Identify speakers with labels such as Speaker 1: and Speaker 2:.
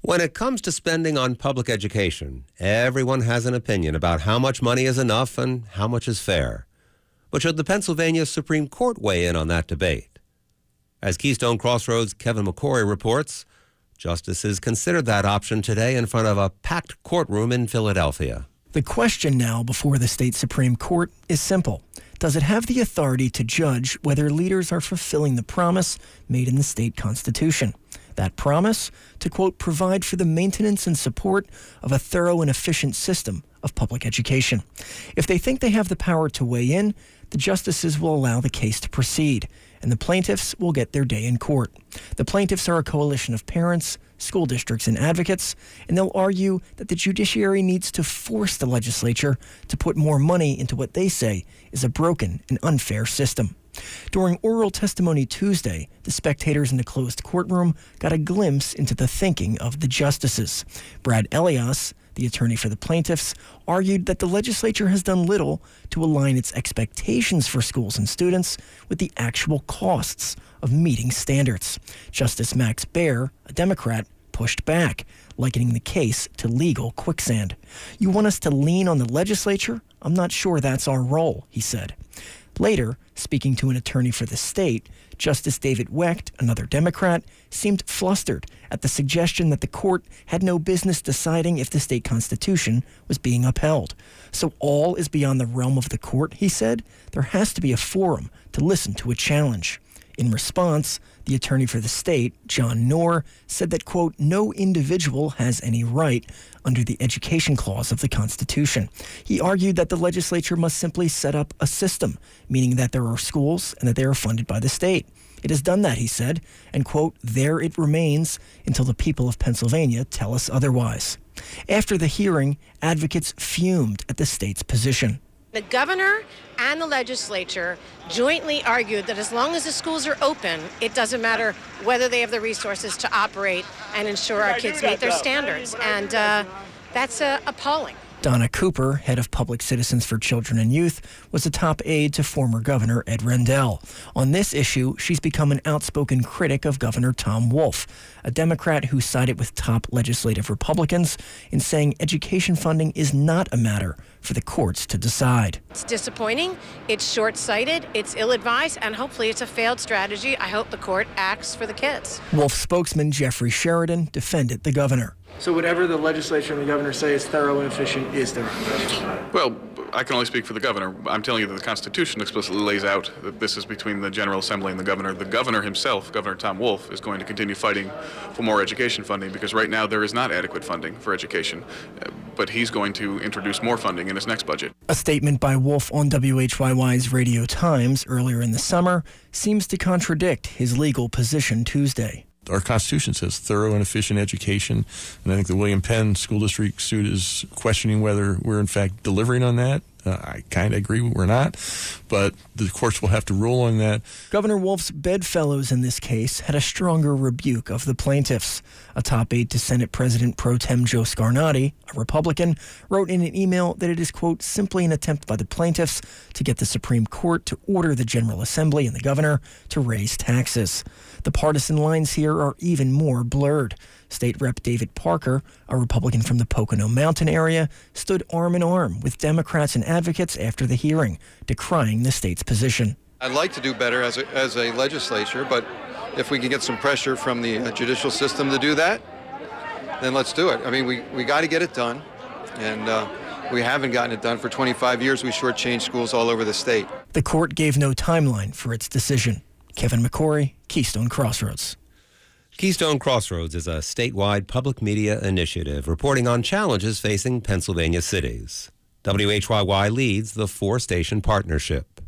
Speaker 1: When it comes to spending on public education, everyone has an opinion about how much money is enough and how much is fair. But should the Pennsylvania Supreme Court weigh in on that debate? As Keystone Crossroads' Kevin McCory reports, justices considered that option today in front of a packed courtroom in Philadelphia.
Speaker 2: The question now before the state Supreme Court is simple. Does it have the authority to judge whether leaders are fulfilling the promise made in the state constitution? That promise, to quote, provide for the maintenance and support of a thorough and efficient system of public education. If they think they have the power to weigh in, the justices will allow the case to proceed, and the plaintiffs will get their day in court. The plaintiffs are a coalition of parents, school districts, and advocates, and they'll argue that the judiciary needs to force the legislature to put more money into what they say is a broken and unfair system. During oral testimony Tuesday, the spectators in the closed courtroom got a glimpse into the thinking of the justices. Brad Elias, the attorney for the plaintiffs, argued that the legislature has done little to align its expectations for schools and students with the actual costs of meeting standards. Justice Max Baer, a Democrat, pushed back, likening the case to legal quicksand. "You want us to lean on the legislature? I'm not sure that's our role," he said. Later, speaking to an attorney for the state, Justice David Wecht, another Democrat, seemed flustered at the suggestion that the court had no business deciding if the state constitution was being upheld. "So all is beyond the realm of the court," he said. "There has to be a forum to listen to a challenge." In response, the attorney for the state, John Knorr, said that, quote, "no individual has any right under the education clause of the Constitution." He argued that the legislature must simply set up a system, meaning that there are schools and that they are funded by the state. "It has done that," he said, and, quote, "there it remains until the people of Pennsylvania tell us otherwise." After the hearing, advocates fumed at the state's position.
Speaker 3: The governor and the legislature jointly argued that as long as the schools are open, it doesn't matter whether they have the resources to operate and ensure our kids meet their standards. And that's appalling. Donna Cooper, head of Public Citizens for Children and Youth, was a top aide to former Governor Ed Rendell. On this issue, she's become an outspoken critic of Governor Tom Wolf, a Democrat who sided with top legislative Republicans in saying education funding is not a matter for the courts to decide. It's disappointing, it's short-sighted, it's ill-advised, and hopefully it's a failed strategy. I hope the court acts for the kids. Wolf spokesman Jeffrey Sheridan defended the governor.
Speaker 4: So whatever the legislature and the governor say is thorough and efficient is thorough.
Speaker 5: Well, I can only speak for the governor. I'm telling you that the Constitution explicitly lays out that this is between the General Assembly and the governor. The governor himself, Governor Tom Wolf, is going to continue fighting for more education funding because right now there is not adequate funding for education. But he's going to introduce more funding in his next budget.
Speaker 2: A statement by Wolf on WHYY's Radio Times earlier in the summer seems to contradict his legal position Tuesday.
Speaker 6: Our Constitution says thorough and efficient education, and I think the William Penn School District suit is questioning whether we're in fact delivering on that. I kind of agree we're not, but the courts will have to rule on that.
Speaker 2: Governor Wolf's bedfellows in this case had a stronger rebuke of the plaintiffs. A top aide to Senate President Pro Tem Joe Scarnati, a Republican, wrote in an email that it is, quote, simply an attempt by the plaintiffs to get the Supreme Court to order the General Assembly and the governor to raise taxes. The partisan lines here are even more blurred. State Rep David Parker, a Republican from the Pocono Mountain area, stood arm in arm with Democrats and advocates after the hearing, decrying the state's position.
Speaker 7: I'd like to do better as a legislature, but if we can get some pressure from the judicial system to do that, then let's do it. I mean, we got to get it done, and we haven't gotten it done for 25 years. We shortchanged schools all over the state.
Speaker 2: The court gave no timeline for its decision. Kevin McCory, Keystone Crossroads.
Speaker 1: Keystone Crossroads is a statewide public media initiative reporting on challenges facing Pennsylvania cities. WHYY leads the 4-station partnership.